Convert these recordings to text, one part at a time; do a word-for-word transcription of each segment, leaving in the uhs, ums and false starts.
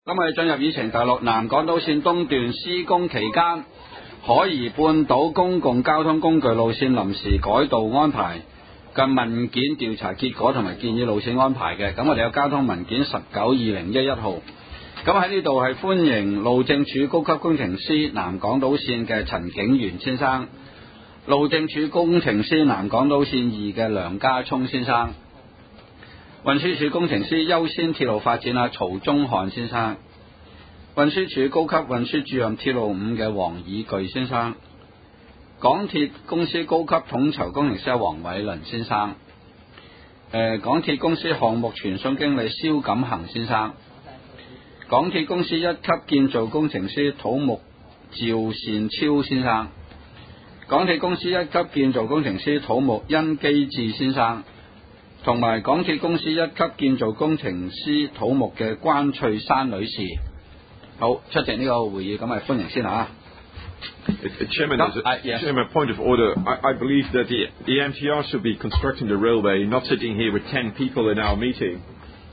咁我哋進入議程第六，南港島線東段施工期間，海怡半島公共交通工具路線臨時改道安排嘅文件調查結果同埋建議路線安排嘅。咁我哋有交通文件十九二零一一號。咁喺呢度係歡迎路政署高級工程師南港島線嘅陳景元先生，路政署工程師南港島線二嘅梁家聰先生，運輸署工程師優先鐵路發展啊曹忠漢先生，運輸署高級運輸主任鐵路五嘅黃以巨先生，港鐵公司高級統籌工程師黃偉倫先生，呃、港鐵公司項目傳送經理蕭錦恒先生，港鐵公司一級建造工程師土木趙善超先生，港鐵公司一級建造工程師土木殷基智先生，同埋港鐵公司一級建造工程師土木嘅關翠珊女士。好，出席呢個會議，咁係歡迎先嚇。 Chairman, no, uh, yes. Chairman, point of order. I, I believe that the, the M T R should be constructing the railway, not sitting here with ten people in our meeting.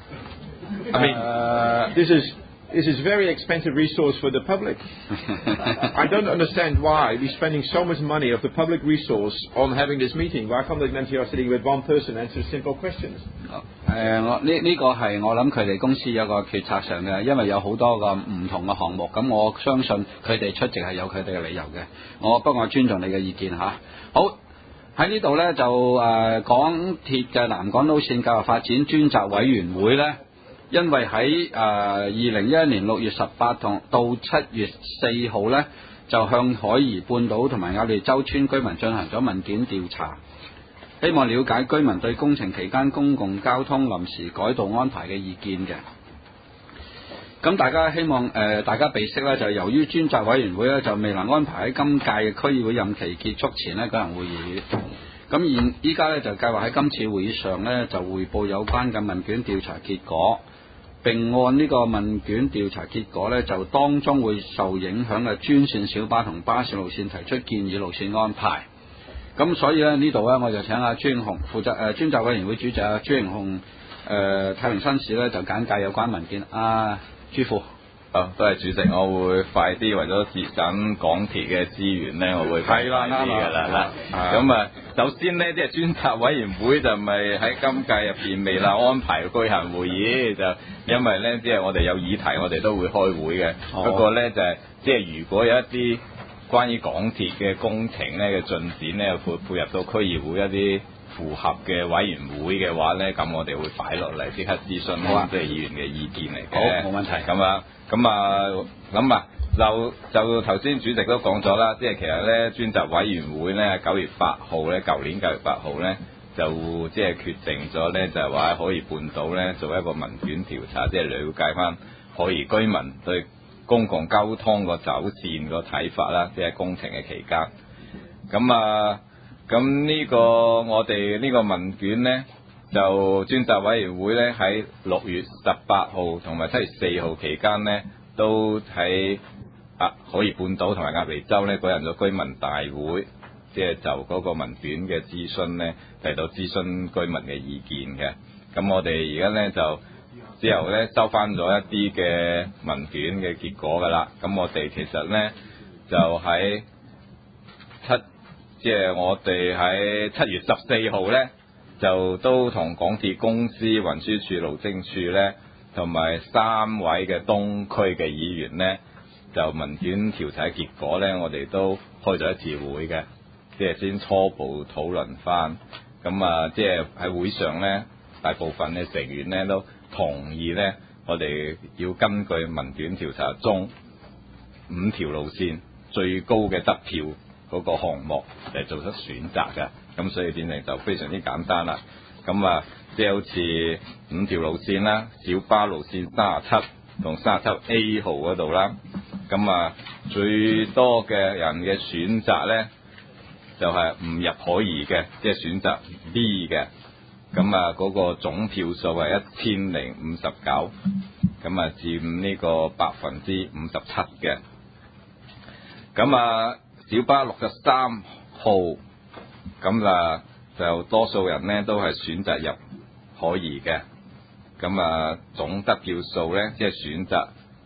I mean, uh, this is this is very expensive resource for the public. I don't understand why we're spending so much money of the public resource on having this meeting. Why can't the M T R sitting with one person answer simple questions? 誒，我呢呢個係我諗佢哋公司有個決策上嘅，因為有好多個唔同嘅項目，咁我相信佢哋出席係有佢哋嘅理由嘅。我不過我尊重你嘅意見嚇。好，喺呢度呢，就誒、呃、港鐵嘅南港島線計劃發展專責委員會呢，因為喺誒二零一一年六月十八同到七月四號呢，就向海怡半島同埋鴨脷洲村居民進行咗問卷調查。希望了解居民對工程期間公共交通臨時改道安排嘅意見嘅。咁大家希望誒、呃、大家備悉咧，就由於專責委員會咧就未能安排喺今屆嘅區議會任期結束前咧舉行會議。咁現依家咧就計劃喺今次會議上咧就匯報有關嘅問卷調查結果，並按呢個問卷調查結果咧就當中會受影響嘅專線小巴同巴士路線提出建議路線安排。咁所以咧呢度咧我就請阿朱永雄負責誒、呃、專責委員會主席阿朱永雄誒太平紳士咧就簡介有關文件。啊，朱副。 啊，多謝主席，我會快啲，為咗節省港鐵嘅資源咧，我會快啲㗎啦。咁啊，首先呢，即係專責委員會就咪喺今屆入邊未啦安排舉行會議，就因為咧即係我哋有議題，我哋都會開會嘅。 哦、 不過咧就係即係如果有一啲關於港鐵嘅工程咧嘅進展咧，配配合到區議會一啲符合嘅委員會嘅話咧，咁我哋會擺落嚟即刻諮詢，即係議員嘅意見嚟嘅。 好，冇問題。 咁啊，咁啊，咁啊，就就頭先主席都講咗啦，即係其實咧專責委員會咧九月八號咧，舊年九月八號咧就即係決定咗咧，就係話喺海怡半島咧做一個問卷調查，即係了解翻海怡居民對公共交通個走線個睇法啦，即係工程嘅期間。咁啊，咁呢個我哋呢個問卷呢，就專責委員會呢喺六月十八號同埋七月四號期間呢，都喺啊海怡半島同埋鴨脷洲呢舉行咗居民大會，即係就嗰個問卷嘅諮詢呢，嚟到諮詢居民嘅意見嘅。咁我哋而家呢，就之後咧收翻咗一啲嘅問卷嘅結果㗎啦，咁我哋其實咧就喺七，即係我哋喺七月十四號咧就都同港鐵公司、運輸署、路政署咧同埋三位嘅東區嘅議員咧就問卷調查結果咧，我哋都開咗一次會嘅，即係先初步討論翻，咁啊即係喺會上咧大部分嘅成員咧都同意呢，我哋要根據問卷調查中五條路線最高嘅得票嗰個項目嚟做出選擇嘅，咁所以變成就非常之簡單啦。咁啊，即係好似五條路線啦，小巴路線三十七同三十七 A 號嗰度啦，咁啊最多嘅人嘅選擇呢，就係、是、唔入海怡嘅，即係選擇 B 嘅。咁啊，嗰個總票數係一千零五十九，咁啊佔呢個百分之五十七嘅。咁啊，小巴六十三號，咁啊就多數人呢都係選擇入海怡嘅。咁啊總得票數呢，即係選擇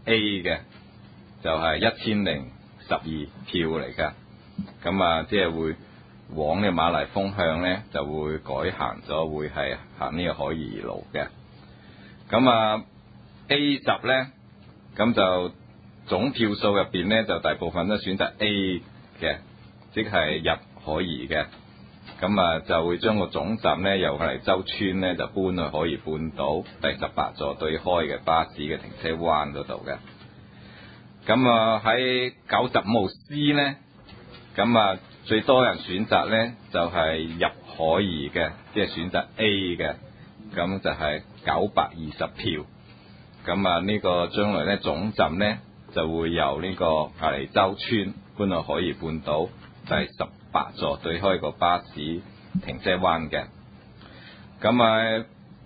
A 嘅就係一千零十二票嚟㗎。咁啊，即係會往呢個馬來風向咧，就會改行咗，會係行呢個海怡路嘅。咁啊 A 十咧，咁就總票數入邊咧，就大部分都選擇 A 嘅，即係入海怡嘅。咁啊，就會將個總站咧由嚟洲村咧就搬去海怡半島第十八座對開嘅巴士嘅停車灣嗰度嘅。咁啊喺九十五號 C 咧，咁啊最多人選擇咧就係、是、入海怡嘅，即係選擇 A 嘅，咁就係九百二十票。咁啊呢個將來咧總站咧就會由呢個隔離洲村搬去海怡半島第十八座對開個巴士停車灣嘅。咁啊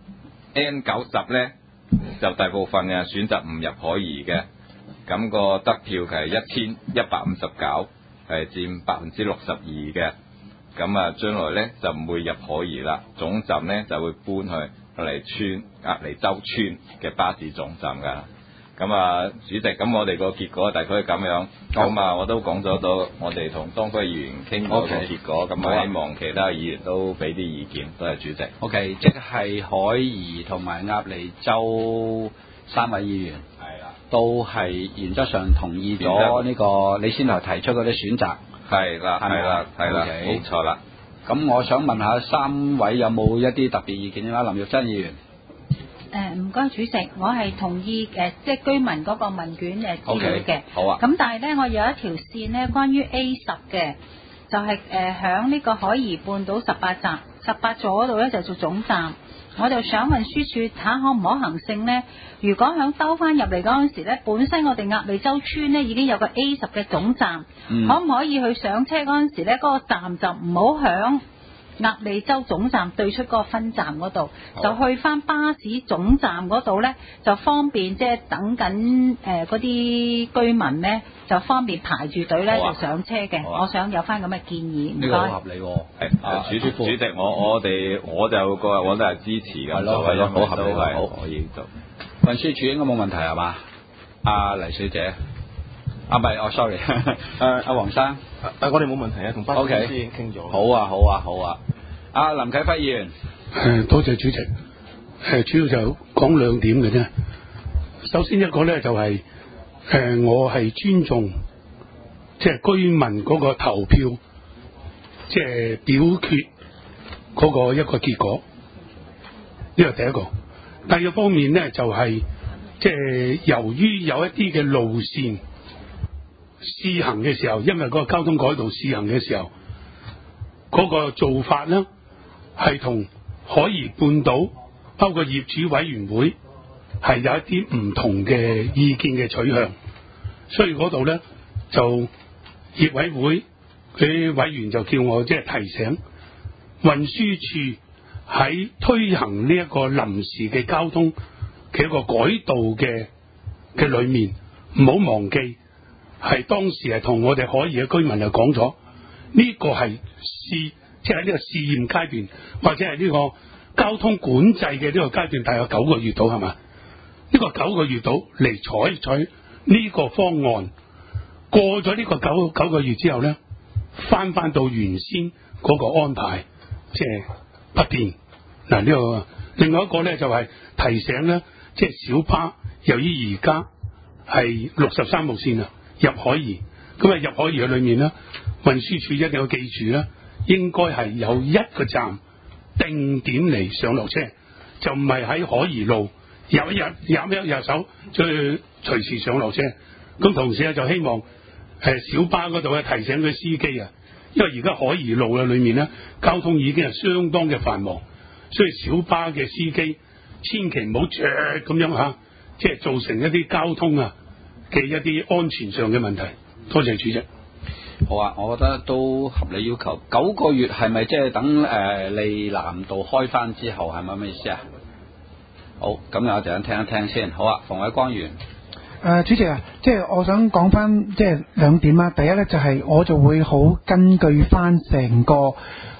N 九十咧就大部分嘅選擇唔入海怡嘅，咁、個得票係一千一百五十九，係佔百分之六十二嘅。咁啊將來咧就唔會入海怡啦，總站咧就會搬去隔離村隔離洲村嘅巴士總站㗎。咁啊，主席，咁我哋個結果大概係咁樣。咁啊，我都講咗到我哋同當區議員傾過個結果，咁、okay. 啊希望其他議員都俾啲意見。多謝主席。 OK， 即係海怡同埋鴨脷洲三位議員， 係啦， 都係原則上同意咗呢個你先頭提出嗰啲選擇。 係啦，係啦，係啦，冇錯啦。 咁我想問下三位有冇一啲特別意見啊？林玉珍議員。 誒唔該主席，我係同意誒、呃，即係居民嗰個問卷誒資料嘅。 Okay, 好啊。 咁但係咧，我有一條線咧，關於 A 十嘅，就係誒響呢個海怡半島十八站、十八座嗰度咧就做總站。我就想運輸署睇下可唔可行性咧？如果響兜翻入嚟嗰陣時咧，本身我哋鴨脷洲村咧已經有個 A 十嘅總站，嗯、可唔可以去上車嗰陣時咧，嗰、嗰個站就唔好響鴨脷洲總站對出嗰個分站嗰度，就去翻巴士總站嗰度咧，就方便即係等緊誒嗰啲居民咧，就方便排住隊咧、啊、就上車嘅、啊。我想有翻咁嘅建議，唔該。 呢個好合理喎。 係主席，主席，我我哋我就個我都係支持嘅。係咯，係咯，好合理，好可以做。 運輸署應該冇問題係嘛？阿黎小姐，啊唔係，哦 sorry， 誒阿黃生。 誒，我哋冇問題啊，同巴士公司已經傾咗。 好啊，好啊，好啊。阿林啟輝議員， 誒多謝主席。誒主要就講兩點嘅啫。首先一個咧就係、是、誒我係尊重即係居民嗰個投票，即係表決嗰個一個結果。呢個第一個。第二個方面咧就係即係由於有一啲嘅路線試行嘅時候，因為嗰個交通改道試行嘅時候，嗰、那個做法咧係同海怡半島包括業主委員會係有一啲唔同嘅意見嘅取向，所以嗰度咧就業委會佢委員就叫我即係提醒運輸處喺推行呢一個臨時嘅交通嘅一個改道嘅嘅裏面，唔好忘記係當時係同我哋海怡嘅居民就講咗，呢個係試即係呢個試驗階段，或者係呢個交通管制嘅呢個階段，大約九個月到係嘛？呢個九個月到嚟採取呢個方案，過咗呢個九九個月之後咧，翻翻到原先嗰個安排，即係不變。嗱呢個另外一個咧就係提醒咧，即係小巴由於而家係六十三號線啊，入海怡，咁啊入海怡嘅裏面咧，運輸署一定要記住咧，應該係有一個站定點嚟上落車，就唔係喺海怡路入一入入一入手，再隨時上落車。咁同時咧就希望誒小巴嗰度咧提醒佢司機啊，因為而家海怡路嘅裏面咧交通已經係相當嘅繁忙，所以小巴嘅司機千祈唔好着咁樣吓，即係造成一啲交通啊嘅一啲安全上嘅問題。多謝主席。 好啊，我覺得都合理要求。九個月係咪即係等誒利南道開翻之後係咪咁嘅意思啊？好，咁我陣間聽一聽先。好啊，馮偉光議員。 誒、呃、主席啊，即係我想講翻即係兩點啦。第一咧就係、是、我就會好根據翻成個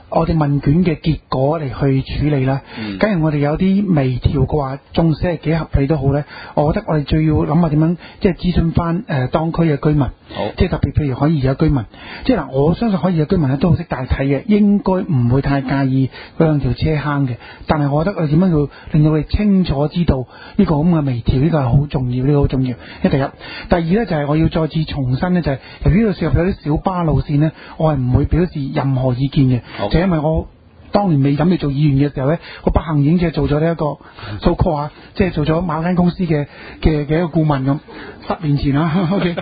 我哋問卷嘅結果嚟去處理啦。 嗯假如我哋有啲微調嘅話，縱使係幾合理都好咧，我覺得我哋最要諗下點樣，即係諮詢翻誒當區嘅居民。 好， 即係特別譬如可以有居民，即係嗱，我相信可以有居民咧都好識大體嘅，應該唔會太介意嗰兩條車坑嘅。但係我覺得我哋點樣要令到佢哋清楚知道呢個咁嘅微調，呢個係好重要，呢個好重要。呢第一，第二咧就係我要再次重申咧，就係由於呢度涉及有啲小巴路線咧，我係唔會表示任何意見嘅，就因為我當年未諗住做議員嘅時候咧，我不幸已經即係做咗呢一個 so call 啊，即係做咗某間公司嘅嘅嘅一個顧問咁，十年前啦。OK。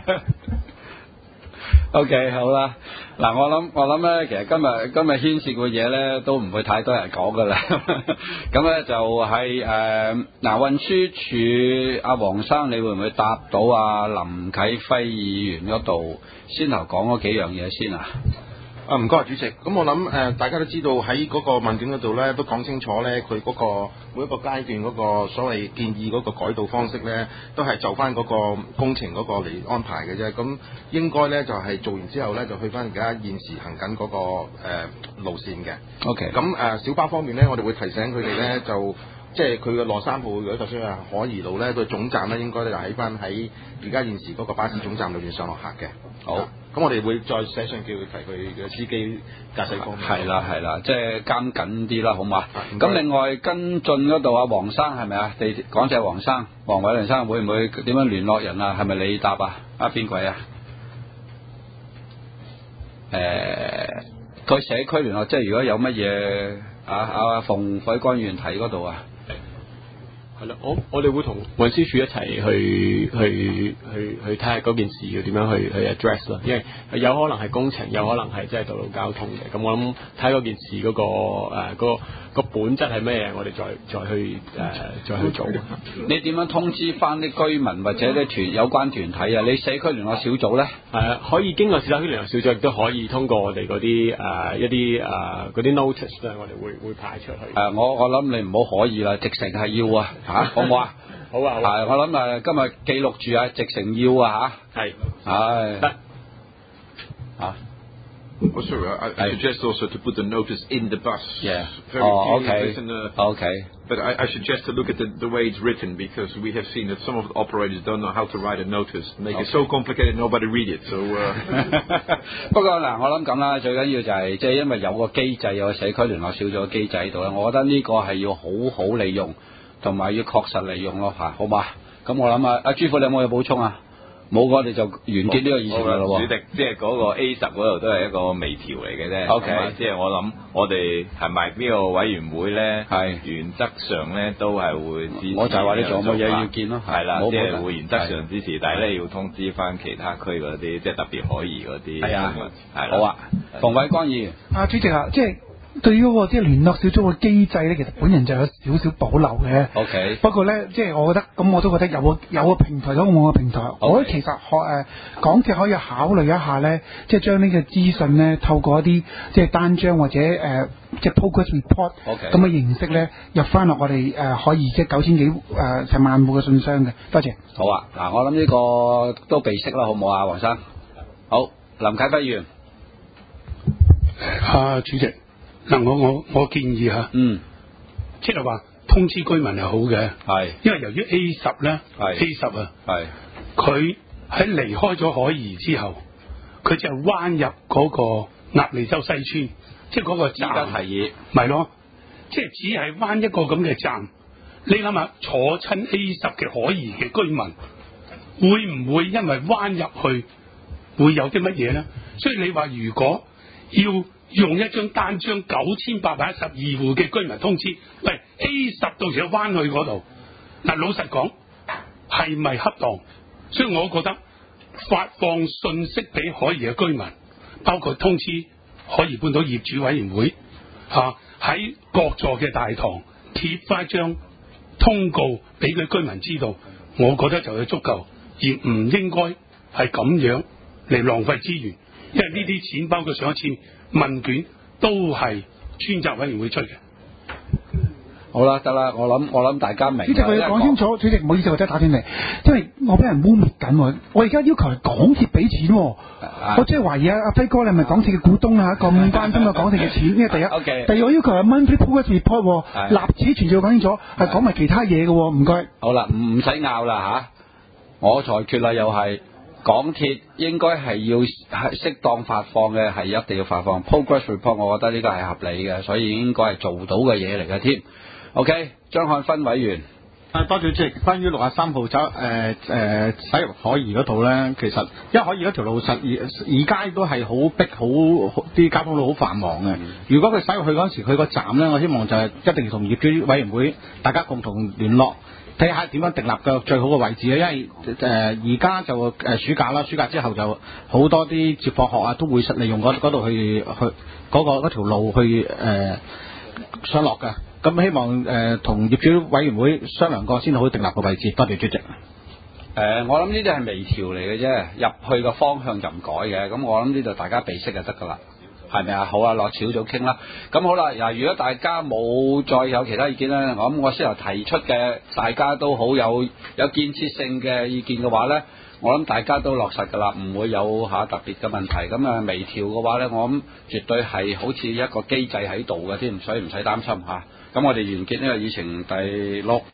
O.K. 好啦，嗱我諗我諗咧，其實今日今日牽涉嘅嘢咧，都唔會太多人講噶啦。咁咧就係誒嗱運輸署阿黃生，你會唔會答到阿林啟輝議員嗰度先頭講嗰幾樣嘢先啊？ 啊，唔該，主席。咁我諗誒、呃，大家都知道喺嗰個問卷嗰度咧，都講清楚咧，佢嗰個每一個階段嗰個所謂建議嗰個改道方式咧，都係就翻嗰個工程嗰個嚟安排嘅啫。咁應該咧就係、是、做完之後咧，就去翻而家現時行緊嗰、那個、呃、路線嘅。 OK。 咁誒、呃、小巴方面咧，我哋會提醒佢哋咧，就即係佢嘅羅山號，如果就算係可怡路咧，佢總站咧應該咧就喺翻喺而家現時嗰個巴士總站裏邊上落客嘅。 好。 咁我哋會再寫信叫佢提佢嘅司機駕駛方面。 係啦係啦，即係監緊啲啦，好嘛？咁另外跟進嗰度啊，黃生係咪啊？地港姐黃生、黃偉倫生會唔會點樣聯絡人啊？係咪你答啊？啊邊鬼啊？誒、呃，佢社區聯絡，即係如果有乜嘢啊啊馮偉光議員睇嗰度啊？ 係啦，我我哋會同運輸署一齊去去去去睇下嗰件事要點樣去去 address 咯，因為有可能係工程，有可能係即係道路交通嘅。咁我諗睇嗰件事嗰、嗰個誒、呃嗰個個本質係咩嘢，我哋再再去誒、呃、再去做。 你點樣通知翻啲居民或者啲團有關團體啊？你社區聯絡小組咧？ 係啊，可以經過社區聯絡小組，亦都可以通過我哋嗰啲誒一啲誒嗰啲 notice 咧，我哋會會派出去。 誒、呃，我我諗你唔好可以啦，直情係要啊！嚇、啊，好唔好啊？ 好啊，好啊！我諗誒，今日記錄住啊，直情要啊嚇。係。係。得。啊。 Oh, sorry, I, I suggest also to put the notice in the bus. Yeah. Very Oh, clearly okay. written, uh, Okay. But I, I suggest to look at the, the way it's written, because we have seen that some of the operators don't know how to write a notice. Make Okay. it so complicated nobody read it. So. Uh, 不過嗱，我諗咁啦，最緊要就係即係因為有個機制，有個社區聯絡小組嘅機制喺度咧，我覺得呢個係要好好利用，同埋要確實利用咯嚇，好嘛？咁我諗啊，阿朱富你有冇嘢補充啊？冇，我哋就完結呢個議程㗎咯喎。 主席，即係嗰個 A 十嗰度都係一個微調嚟嘅啫。 OK， 即係我諗，我哋係咪呢個委員會咧？係原則上咧都係會支持。 我就係話你做乜嘢要見咯。 係啦， 冇即係會原則上支持，但係咧要通知翻其他區嗰啲，即係特別可疑嗰啲。 係啊， 係好啊，馮偉光議員。 啊，主席啊，即係。對於嗰個即係聯絡小組嘅機制咧，其實本人就有少少保留嘅。 OK。 不過咧，即係我覺得咁，我都覺得有個有個平台，有個網絡平台。Okay. 我覺得其實可誒港鐵可以考慮一下咧，即係將呢個資訊咧透過一啲即係單張或者誒、呃、即係 progress report 咁嘅形式咧入翻落我哋誒、呃、可以即係九千幾誒成萬戶嘅信箱嘅。多謝。 好啊，嗱，我諗呢個都備識啦，好唔好啊，黃生？好，林啟輝議員。 啊，主席。嗱，我我我建議嚇， 嗯， 即係話通知居民係好嘅， 係，因為由於 A 十咧，A 十啊， 係， 佢喺離開咗海怡之後，佢就彎入嗰個鴨脷洲西村，即係嗰個站。 而家提議， 咪咯，即係只係彎一個咁嘅站，你諗下坐親 A 十嘅海怡嘅居民，會唔會因為彎入去會有啲乜嘢咧？所以你話如果要用一張單張九千八百一十二戶嘅居民通知，喂 A 十到時灣去嗰度，嗱老實講係咪恰當？所以我覺得發放信息俾海怡嘅居民，包括通知海怡半島業主委員會嚇喺、啊、各座嘅大堂貼翻張通告俾佢居民知道，我覺得就係足夠，而唔應該係咁樣嚟浪費資源，因為呢啲錢包括上一次問卷都係專責委員會出嘅。 好啦，得啦，我諗我諗大家明。 主席，我要講清楚，主席唔好意思，我真係打斷你，因為我俾人污蔑緊喎。我而家要求係港鐵俾錢喎， 啊我真係懷疑啊阿輝哥你係咪港鐵嘅股東啊？咁關心個港鐵嘅錢，呢個第一。 OK 第二我要求係 monthly progress report 喎， 係立此存照講清楚，係講埋其他嘢嘅喎，唔該。 好啦，唔唔使拗啦吓，我裁決啦，又係港鐵應該係要係適當發放嘅，係一定要發放 progress report， 我覺得呢個係合理嘅，所以應該係做到嘅嘢嚟嘅添。OK， 張漢芬委員。 啊，多謝主席。關於六十三號走誒誒駛入海怡嗰度咧，其實因為海怡嗰條路實而而家都係好逼，好啲交通路好繁忙嘅。如果佢駛入去嗰陣時，佢個站咧，我希望就係一定要同業主委員會大家共同聯絡，睇下點樣訂立嘅最好嘅位置咧。因為誒而家就誒、呃、暑假啦，暑假之後就好多啲接放學啊，都會實利用嗰度去去嗰、嗰個嗰條路去誒、呃、上落嘅。咁希望誒同、呃、業主委員會商量過先可以訂立個位置。多謝主席。誒、 呃，我諗呢啲係微調嚟嘅啫，入去個方向就唔改嘅。咁我諗呢度大家備識就得㗎啦，係咪啊？好啊，落小組傾啦。咁好啦，嗱，如果大家冇再有其他意見咧，我諗我先頭提出嘅大家都好有有建設性嘅意見嘅話咧，我諗大家都落實㗎啦，唔會有下特別嘅問題。咁啊微調嘅話咧，我諗絕對係好似一個機制喺度嘅添，所以唔使擔心嚇。咁我哋完結呢個議程第六。